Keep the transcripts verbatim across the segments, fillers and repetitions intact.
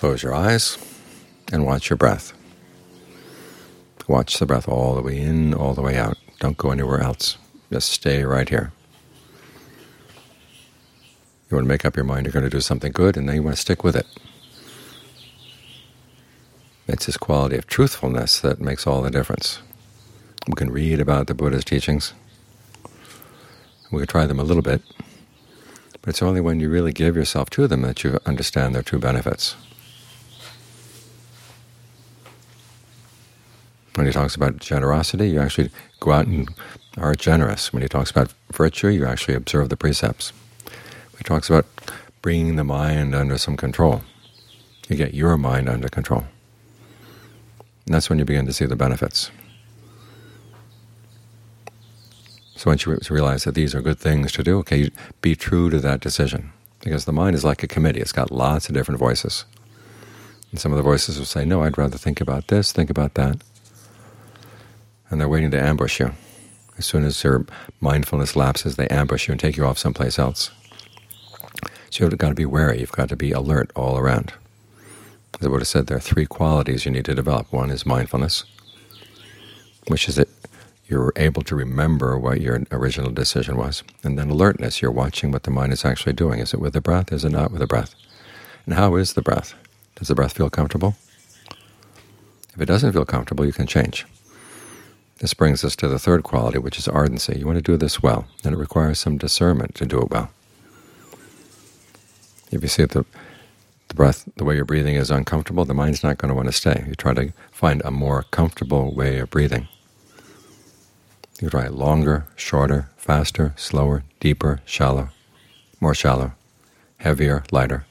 Close your eyes and watch your breath. Watch the breath all the way in, all the way out. Don't go anywhere else. Just stay right here. You want to make up your mind you're going to do something good, and then you want to stick with it. It's this quality of truthfulness that makes all the difference. We can read about the Buddha's teachings. We can try them a little bit, but it's only when you really give yourself to them that you understand their true benefits. When he talks about generosity, you actually go out and are generous. When he talks about virtue, you actually observe the precepts. When he talks about bringing the mind under some control, you get your mind under control. And that's when you begin to see the benefits. So once you realize that these are good things to do, okay, be true to that decision. Because the mind is like a committee. It's got lots of different voices. And some of the voices will say, no, I'd rather think about this, think about that. And they're waiting to ambush you. As soon as your mindfulness lapses, they ambush you and take you off someplace else. So you've got to be wary. You've got to be alert all around. The Buddha said there are three qualities you need to develop. One is mindfulness, which is that you're able to remember what your original decision was. And then alertness, you're watching what the mind is actually doing. Is it with the breath? Is it not with the breath? And how is the breath? Does the breath feel comfortable? If it doesn't feel comfortable, you can change. This brings us to the third quality, which is ardency. You want to do this well, and it requires some discernment to do it well. If you see that the, the breath, the way you're breathing is uncomfortable, the mind's not going to want to stay. You try to find a more comfortable way of breathing. You try longer, shorter, faster, slower, deeper, shallow, more shallow, heavier, lighter,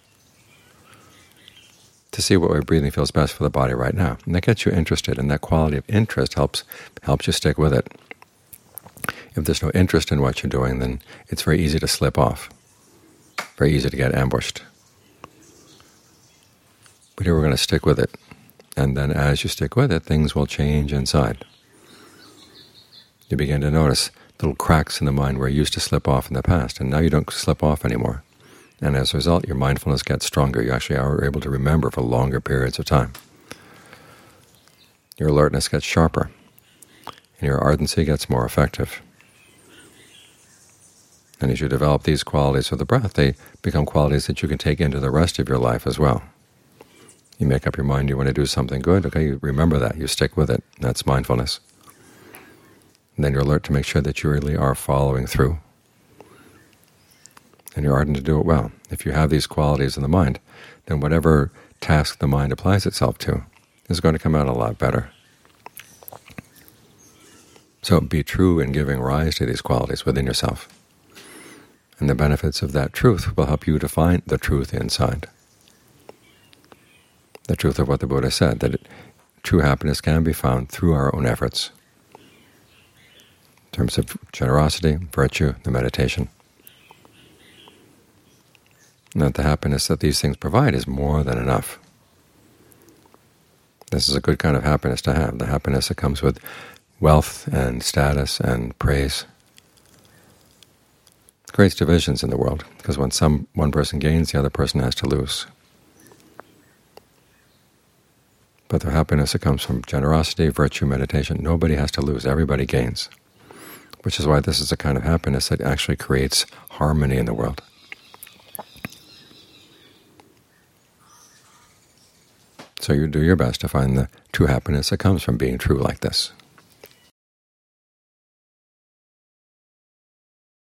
to see what way of breathing feels best for the body right now. And that gets you interested, and that quality of interest helps helps you stick with it. If there's no interest in what you're doing, then it's very easy to slip off, very easy to get ambushed. But here we're going to stick with it, and then as you stick with it, things will change inside. You begin to notice little cracks in the mind where you used to slip off in the past, and now you don't slip off anymore. And as a result, your mindfulness gets stronger. You actually are able to remember for longer periods of time. Your alertness gets sharper, and your ardency gets more effective. And as you develop these qualities of the breath, they become qualities that you can take into the rest of your life as well. You make up your mind you want to do something good, okay, you remember that, you stick with it. That's mindfulness. And then you're alert to make sure that you really are following through. And you're ardent to do it well. If you have these qualities in the mind, then whatever task the mind applies itself to is going to come out a lot better. So be true in giving rise to these qualities within yourself. And the benefits of that truth will help you to find the truth inside. The truth of what the Buddha said, that it, true happiness can be found through our own efforts, in terms of generosity, virtue, the meditation. And that the happiness that these things provide is more than enough. This is a good kind of happiness to have, the happiness that comes with wealth and status and praise. It creates divisions in the world, because when some one person gains, the other person has to lose. But the happiness that comes from generosity, virtue, meditation, nobody has to lose, everybody gains. Which is why this is a kind of happiness that actually creates harmony in the world. So you do your best to find the true happiness that comes from being true like this.